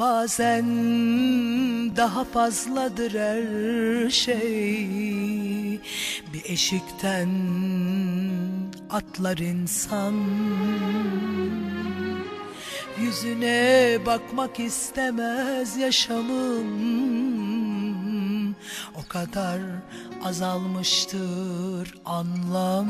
Bazen daha fazladır her şey. Bir eşikten atlar insan, yüzüne bakmak istemez yaşamım. O kadar azalmıştır anlam.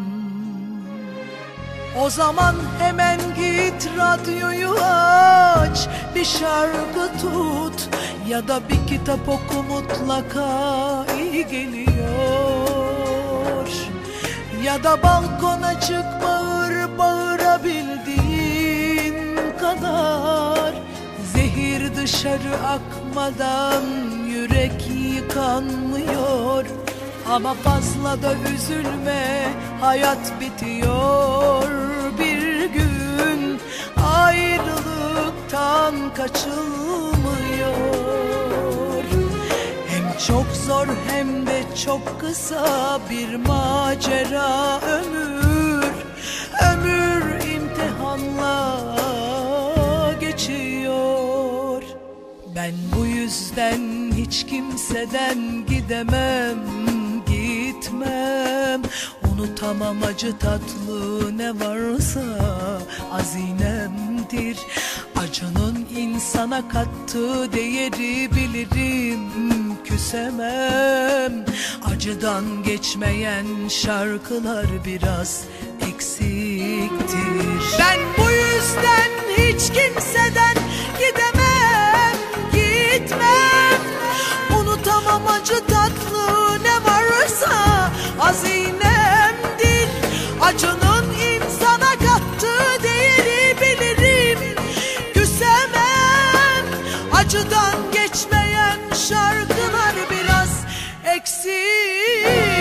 O zaman hemen git radyoyu aç, bir şarkı tut ya da bir kitap oku, mutlaka iyi geliyor. Ya da balkona çık, bağır bağırabildiğin kadar. Zehir dışarı akmadan yürek yıkanmıyor. Ama fazla da üzülme, hayat bitiyor bir gün. Ayrılıktan kaçılmıyor. Hem çok zor hem de çok kısa bir macera ömür. Ömür imtihanla geçiyor. Ben bu yüzden hiç kimseden gidemem, gitmem. Unutamam acı tatlı ne varsa hazinemdir. Acının insana kattığı değeri bilirim, küsemem. Acıdan geçmeyen şarkılar biraz eksiktir. Ben bu yüzden hiç kimseden gidemem, gitmem. Unutamam acı tatlı ne varsa hazinemdir. Acının insana kattığı değeri bilirim, küsemem. Acıdan geçmeyen şarkılar biraz eksiktir.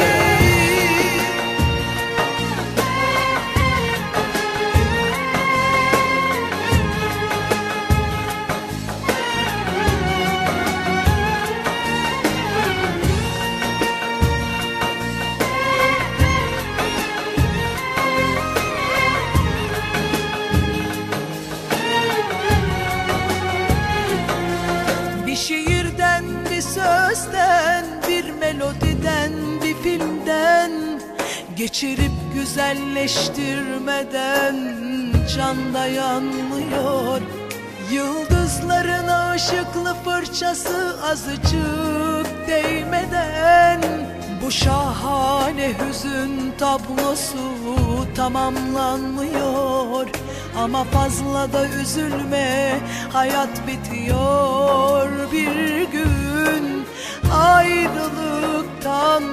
Bir şiirden, bir sözden, bir melodiden, bir filmden geçirip güzelleştirmeden can dayanmıyor. Yıldızların ışıklı fırçası azıcık değmeden bu şahane hüzün tablosu tamamlanmıyor. Ama fazla da üzülme, hayat bitiyor bir gün. Ayrılıktan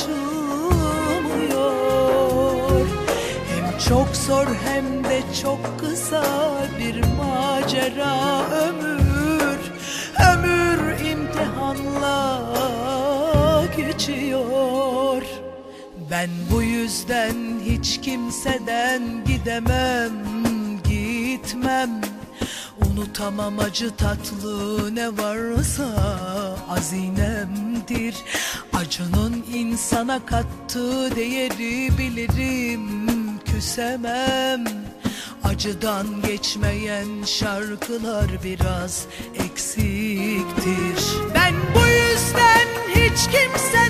kaçılmıyor. Hem çok zor hem de çok kısa bir macera ömür. Ömür imtihanla geçiyor. Ben bu yüzden hiç kimseden gidemem, gitmem. Unutamam acı tatlı ne varsa hazinemdir. Acının insana kattığı değeri bilirim, küsemem. Acıdan geçmeyen şarkılar biraz eksiktir. Ben bu yüzden hiç kimse